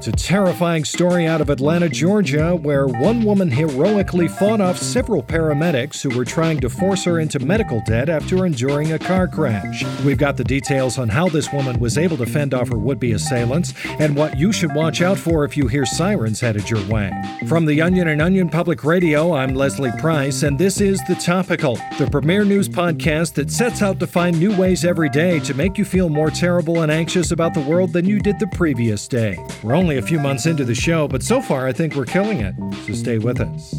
It's a terrifying story out of Atlanta, Georgia, where one woman heroically fought off several paramedics who were trying to force her into medical debt after enduring a car crash. We've got the details on how this woman was able to fend off her would-be assailants and what you should watch out for if you hear sirens headed your way. From The Onion and Onion Public Radio, I'm Leslie Price, and this is The Topical, the premier news podcast that sets out to find new ways every day to make you feel more terrible and anxious about the world than you did the previous day. We're only a few months into the show, but so far I think we're killing it, so stay with us.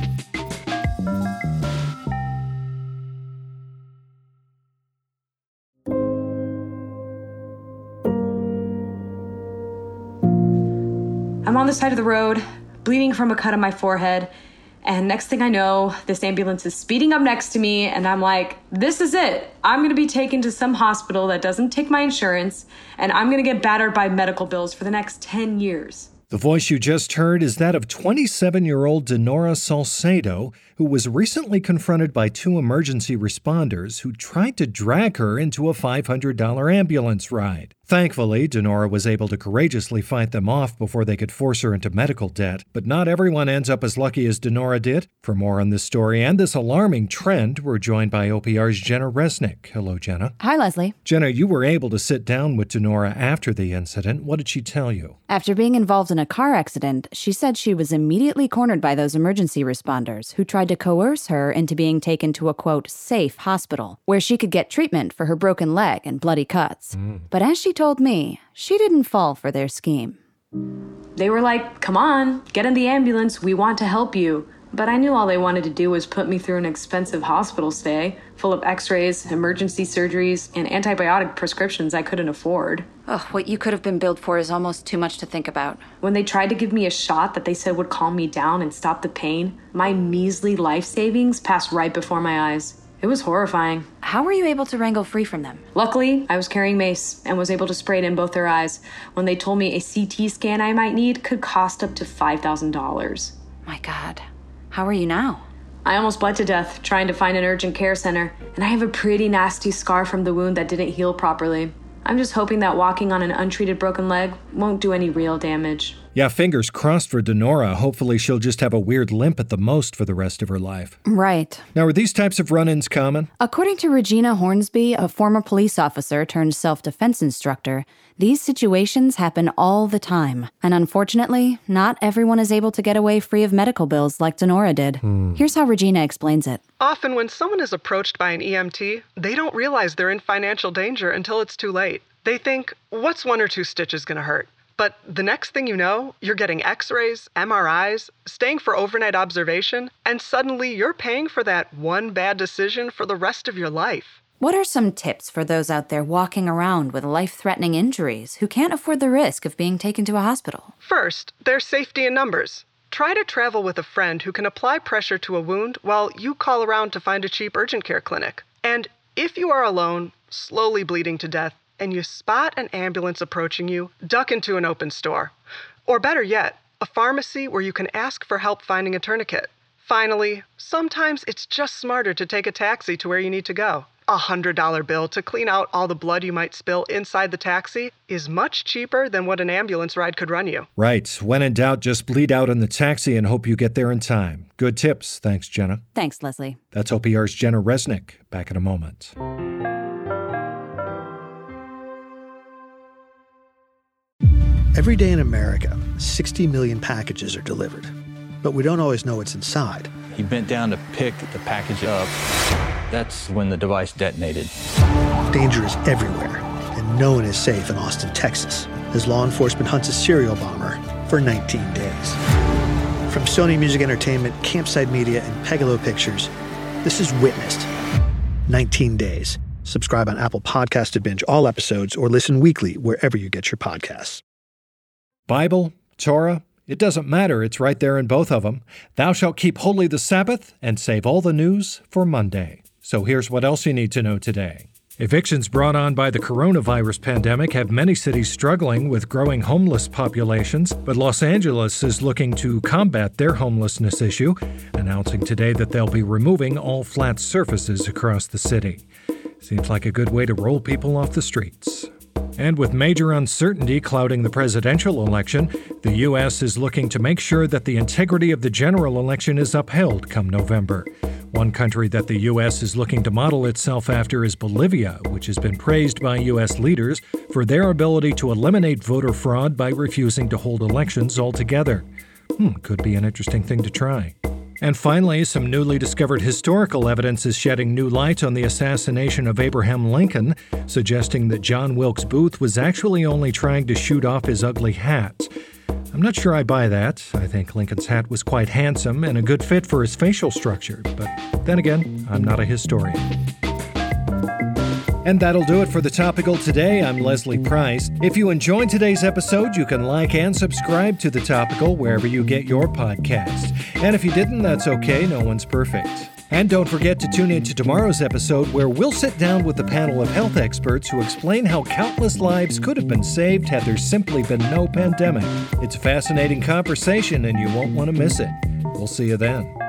I'm on the side of the road, bleeding from a cut on my forehead, and next thing I know, this ambulance is speeding up next to me, and I'm like, this is it. I'm going to be taken to some hospital that doesn't take my insurance, and I'm going to get battered by medical bills for the next 10 years. The voice you just heard is that of 27-year-old Denora Salcedo, who was recently confronted by two emergency responders who tried to drag her into a $500 ambulance ride. Thankfully, Denora was able to courageously fight them off before they could force her into medical debt. But not everyone ends up as lucky as Denora did. For more on this story and this alarming trend, we're joined by OPR's Jenna Resnick. Hello, Jenna. Hi, Leslie. Jenna, you were able to sit down with Denora after the incident. What did she tell you? After being involved in a car accident, she said she was immediately cornered by those emergency responders who tried to coerce her into being taken to a, quote, safe hospital, where she could get treatment for her broken leg and bloody cuts. But as she told me, she didn't fall for their scheme. They were like, come on, get in the ambulance, we want to help you. But I knew all they wanted to do was put me through an expensive hospital stay, full of x-rays, emergency surgeries, and antibiotic prescriptions I couldn't afford. Oh, what you could have been billed for is almost too much to think about. When they tried to give me a shot that they said would calm me down and stop the pain, my measly life savings passed right before my eyes. It was horrifying. How were you able to wrangle free from them? Luckily, I was carrying mace and was able to spray it in both their eyes when they told me a CT scan I might need could cost up to $5,000. My God. How are you now? I almost bled to death trying to find an urgent care center, and I have a pretty nasty scar from the wound that didn't heal properly. I'm just hoping that walking on an untreated broken leg won't do any real damage. Yeah, fingers crossed for Denora. Hopefully she'll just have a weird limp at the most for the rest of her life. Right. Now, are these types of run-ins common? According to Regina Hornsby, a former police officer turned self-defense instructor, these situations happen all the time. And unfortunately, not everyone is able to get away free of medical bills like Denora did. Here's how Regina explains it. Often when someone is approached by an EMT, they don't realize they're in financial danger until it's too late. They think, what's one or two stitches going to hurt? But the next thing you know, you're getting x-rays, MRIs, staying for overnight observation, and suddenly you're paying for that one bad decision for the rest of your life. What are some tips for those out there walking around with life-threatening injuries who can't afford the risk of being taken to a hospital? First, there's safety in numbers. Try to travel with a friend who can apply pressure to a wound while you call around to find a cheap urgent care clinic. And if you are alone, slowly bleeding to death, and you spot an ambulance approaching you, duck into an open store. Or better yet, a pharmacy where you can ask for help finding a tourniquet. Finally, sometimes it's just smarter to take a taxi to where you need to go. A $100 bill to clean out all the blood you might spill inside the taxi is much cheaper than what an ambulance ride could run you. Right. When in doubt, just bleed out in the taxi and hope you get there in time. Good tips. Thanks, Jenna. Thanks, Leslie. That's OPR's Jenna Resnick. Back in a moment. Every day in America, 60 million packages are delivered. But we don't always know what's inside. He bent down to pick the package up. That's when the device detonated. Danger is everywhere, and no one is safe in Austin, Texas, as law enforcement hunts a serial bomber for 19 days. From Sony Music Entertainment, Campside Media, and Pegalo Pictures, this is Witnessed. 19 Days. Subscribe on Apple Podcasts to binge all episodes or listen weekly wherever you get your podcasts. Bible, Torah, it doesn't matter. It's right there in both of them. Thou shalt keep holy the Sabbath and save all the news for Monday. So here's what else you need to know today. Evictions brought on by the coronavirus pandemic have many cities struggling with growing homeless populations, but Los Angeles is looking to combat their homelessness issue, announcing today that they'll be removing all flat surfaces across the city. Seems like a good way to roll people off the streets. And with major uncertainty clouding the presidential election, the U.S. is looking to make sure that the integrity of the general election is upheld come November. One country that the U.S. is looking to model itself after is Bolivia, which has been praised by U.S. leaders for their ability to eliminate voter fraud by refusing to hold elections altogether. Could be an interesting thing to try. And finally, some newly discovered historical evidence is shedding new light on the assassination of Abraham Lincoln, suggesting that John Wilkes Booth was actually only trying to shoot off his ugly hat. I'm not sure I buy that. I think Lincoln's hat was quite handsome and a good fit for his facial structure, but then again, I'm not a historian. And that'll do it for The Topical today. I'm Leslie Price. If you enjoyed today's episode, you can like and subscribe to The Topical wherever you get your podcasts. And if you didn't, that's okay. No one's perfect. And don't forget to tune in to tomorrow's episode where we'll sit down with a panel of health experts who explain how countless lives could have been saved had there simply been no pandemic. It's a fascinating conversation and you won't want to miss it. We'll see you then.